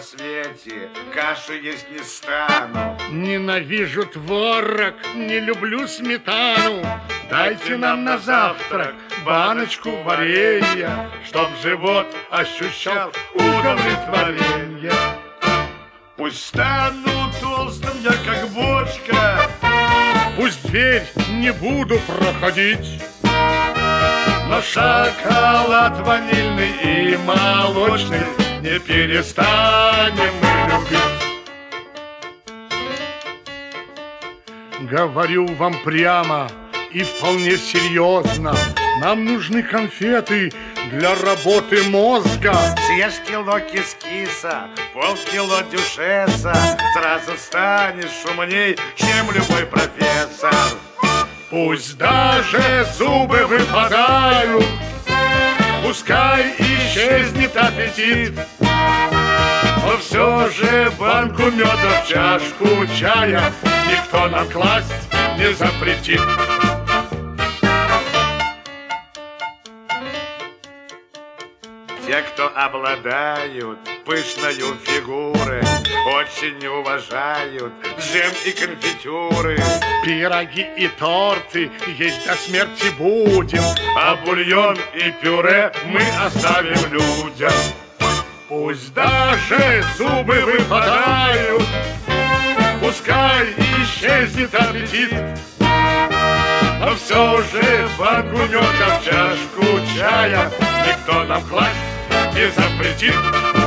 свете кашу есть не стану. Ненавижу творог, не люблю сметану. Дайте нам на завтрак баночку варенья, чтоб живот ощущал удовлетворение. Пусть стану толстым я, как бочка. Пусть дверь не буду проходить, но шоколад ванильный и молочный не перестанем мы любить. Говорю вам прямо и вполне серьезно, нам нужны конфеты для работы мозга. Съешь кило кис-киса, полкило дюшеса, сразу станешь умней, чем любой профессор. Пусть даже зубы выпадают, пускай исчезнет аппетит, но все же банку меда в чашку чая никто нам класть не запретит. Те, кто обладают пышною фигурой, очень уважают джем и конфитюры. Пироги и торты есть до смерти будем, а бульон и пюре мы оставим людям. Пусть даже зубы выпадают, пускай исчезнет аппетит, но все же банку меда в чашку чая никто нам класть не запретит.